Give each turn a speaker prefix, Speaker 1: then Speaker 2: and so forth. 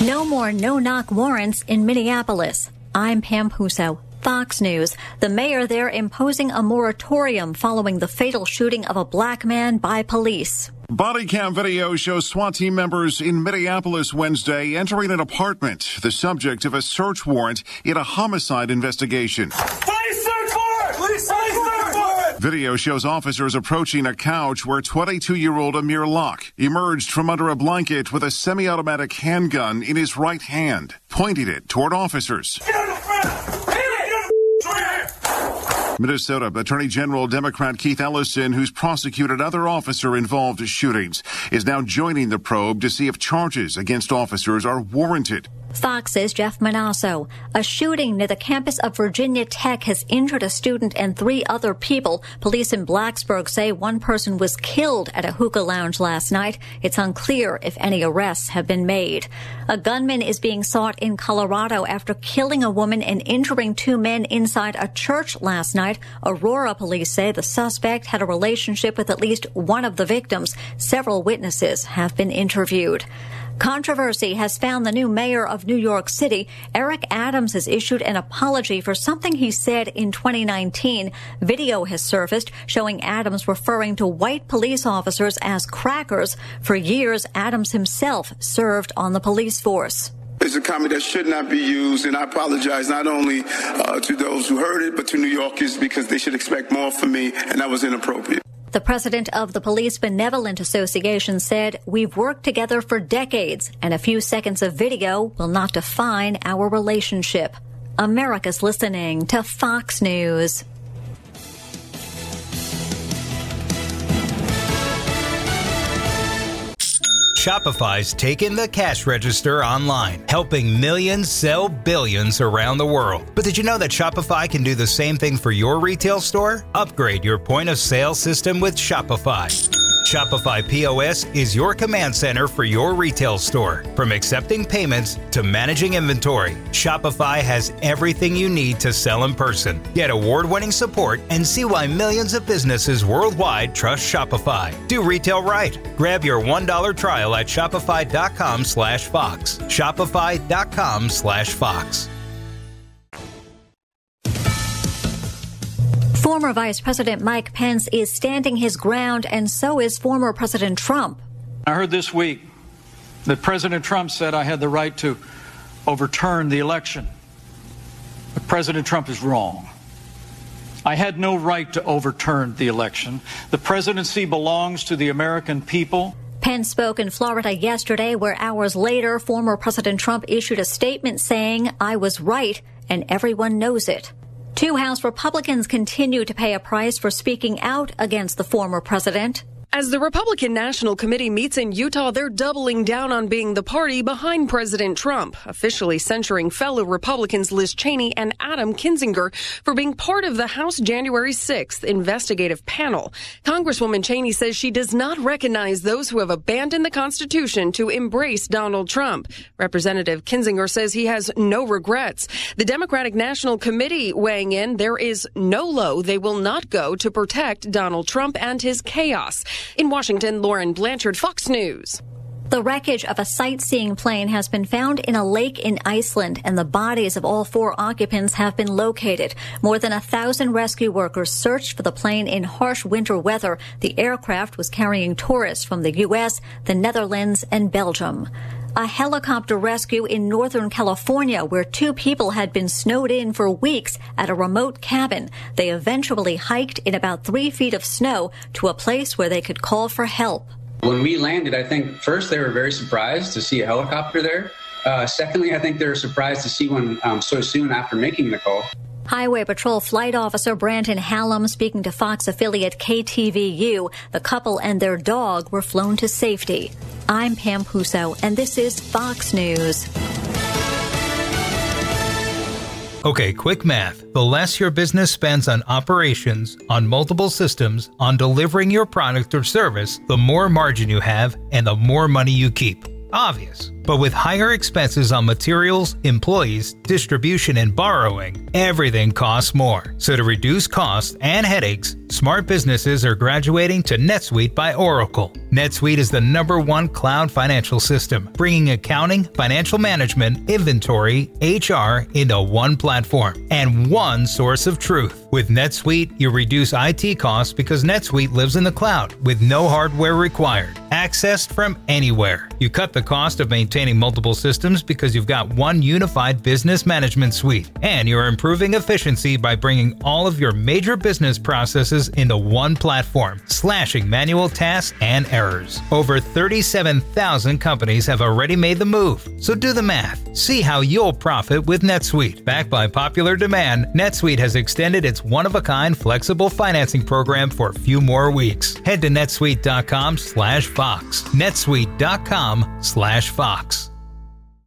Speaker 1: No more no-knock warrants in Minneapolis. I'm Pam Puso, Fox News. The mayor there imposing a moratorium following the fatal shooting of a black man by police.
Speaker 2: Body cam video shows SWAT team members in Minneapolis Wednesday entering an apartment, the subject of a search warrant in a homicide investigation.
Speaker 3: Please search warrant! Please search warrant!
Speaker 2: Video shows officers approaching a couch where 22-year-old Amir Locke emerged from under a blanket with a semi-automatic handgun in his right hand, pointing it toward officers.
Speaker 3: Get on the front!
Speaker 2: Minnesota Attorney General Democrat Keith Ellison, who's prosecuted other officer-involved shootings, is now joining the probe to see if charges against officers are warranted.
Speaker 1: Fox's Jeff Manasso. A shooting near the campus of Virginia Tech has injured a student and 3 other people. Police in Blacksburg say one person was killed at a hookah lounge last night. It's unclear if any arrests have been made. A gunman is being sought in Colorado after killing a woman and injuring 2 men inside a church last night. Aurora police say the suspect had a relationship with at least one of the victims. Several witnesses have been interviewed. Controversy has found the new mayor of New York City. Eric Adams has issued an apology for something he said in 2019. Video has surfaced showing Adams referring to white police officers as crackers. For years, Adams himself served on the police force.
Speaker 4: It's a comment that should not be used, and I apologize not only to those who heard it, but to New Yorkers because they should expect more from me, and that was inappropriate.
Speaker 1: The president of the Police Benevolent Association said, "We've worked together for decades, and a few seconds of video will not define our relationship." America's listening to Fox News.
Speaker 5: Shopify's taken the cash register online, helping millions sell billions around the world. But did you know that Shopify can do the same thing for your retail store? Upgrade your point of sale system with Shopify. Shopify POS is your command center for your retail store. From accepting payments to managing inventory, Shopify has everything you need to sell in person. Get award-winning support and see why millions of businesses worldwide trust Shopify. Do retail right. Grab your $1 trial at shopify.com/Fox. Shopify.com/Fox.
Speaker 1: Former Vice President Mike Pence is standing his ground, and so is former President Trump.
Speaker 6: I heard this week that President Trump said I had the right to overturn the election. But President Trump is wrong. I had no right to overturn the election. The presidency belongs to the American people.
Speaker 1: Pence spoke in Florida yesterday, where hours later, former President Trump issued a statement saying, "I was right, and everyone knows it." 2 House Republicans continue to pay a price for speaking out against the former president.
Speaker 7: As the Republican National Committee meets in Utah, they're doubling down on being the party behind President Trump, officially censuring fellow Republicans Liz Cheney and Adam Kinzinger for being part of the House January 6th investigative panel. Congresswoman Cheney says she does not recognize those who have abandoned the Constitution to embrace Donald Trump. Representative Kinzinger says he has no regrets. The Democratic National Committee weighing in, there is no low they will not go to protect Donald Trump and his chaos. In Washington, Lauren Blanchard, Fox News.
Speaker 1: The wreckage of a sightseeing plane has been found in a lake in Iceland, and the bodies of all 4 occupants have been located. More than 1,000 rescue workers searched for the plane in harsh winter weather. The aircraft was carrying tourists from the U.S., the Netherlands, and Belgium. A helicopter rescue in Northern California, where 2 people had been snowed in for weeks at a remote cabin. They eventually hiked in about 3 feet of snow to a place where they could call for help.
Speaker 8: When we landed, I think first they were very surprised to see a helicopter there. Secondly, I think they were surprised to see one so soon after making the call.
Speaker 1: Highway Patrol Flight Officer Brandon Hallam speaking to Fox affiliate KTVU. The couple and their dog were flown to safety. I'm Pam Puso, and this is Fox News.
Speaker 5: Okay, quick math. The less your business spends on operations, on multiple systems, on delivering your product or service, the more margin you have and the more money you keep. Obvious. But with higher expenses on materials, employees, distribution, and borrowing, everything costs more. So to reduce costs and headaches, Smart businesses are graduating to NetSuite by Oracle. NetSuite is the #1 cloud financial system, bringing accounting, financial management, inventory, HR into one platform and one source of truth. With NetSuite, you reduce IT costs because NetSuite lives in the cloud with no hardware required. Accessed from anywhere. You cut the cost of maintaining multiple systems because you've got one unified business management suite. And you're improving efficiency by bringing all of your major business processes into one platform, slashing manual tasks and errors. Over 37,000 companies have already made the move. So do the math. See how you'll profit with NetSuite. Backed by popular demand, NetSuite has extended its one-of-a-kind flexible financing program for a few more weeks. Head to netsuite.com/Fox. netsuite.com/Fox.